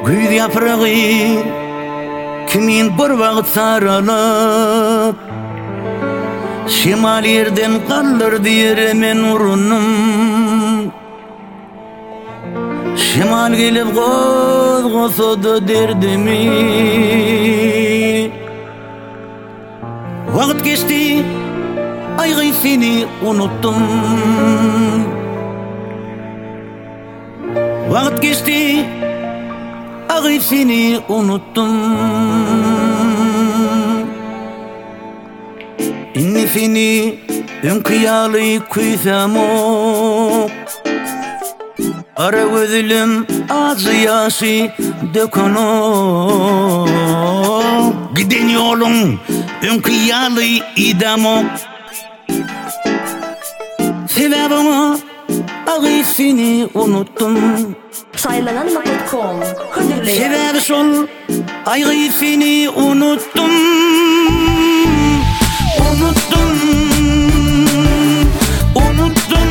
Gül yaprağı kimin bir vaqt sarılıp şimal yerden kalır diyer men urunum. Şimal gelip qo'zg'osodu derdimi. Vaqt geçti, ayg'y seni unuttum. Vaqt geçti, ayg'y seni unuttum. İnni seni ünkiyalı kuysam o, ara gözülüm ağzı yaşı döken o. Giden yolun ünkiyalı idam o. Sebebimi ayg'y seni unuttum. Saylananma.com Sebebi sol ayg'y seni unuttum. Unuttum, unuttum.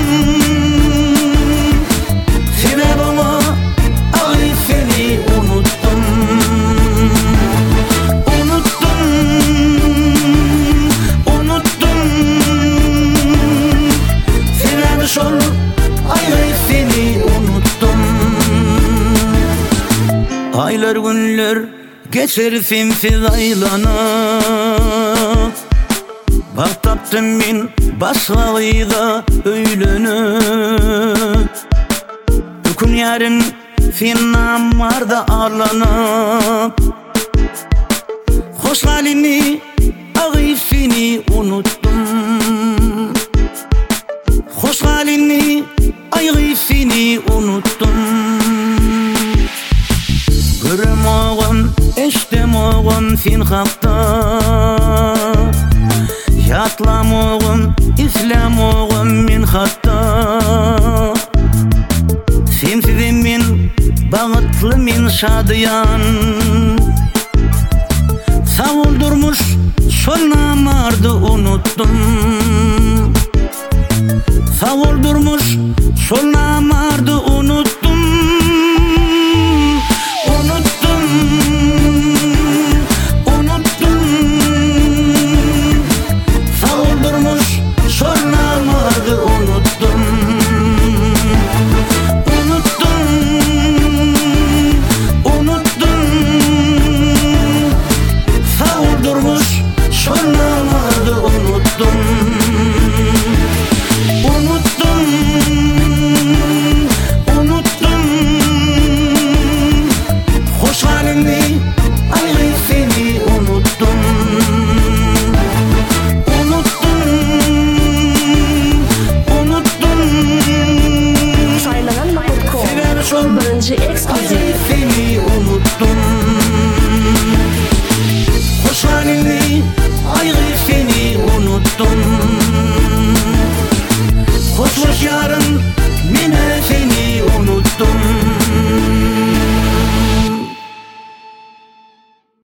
Sebebimi ayg'y seni unuttum. Unuttum, unuttum. Sebebi sol ayg'y seni unuttum. Aylar günler geçer sensiz aylanıp, bak taptım ben başkayla öylenip. Bugün yarın sen namarda ağlanıp, hoş halini ayg'y seni unuttum. Hoş halini ayg'y seni unuttum. Görmeğim, eştemeğim sen hakta, yatlameğim, islemeğim men hatta. Sensiz men bağıtlı men şadıyan, savuldurmuş sol namardı unuttum. Savuldurmuş sol namardı unuttum. Saylananma.com birinci ekskluziv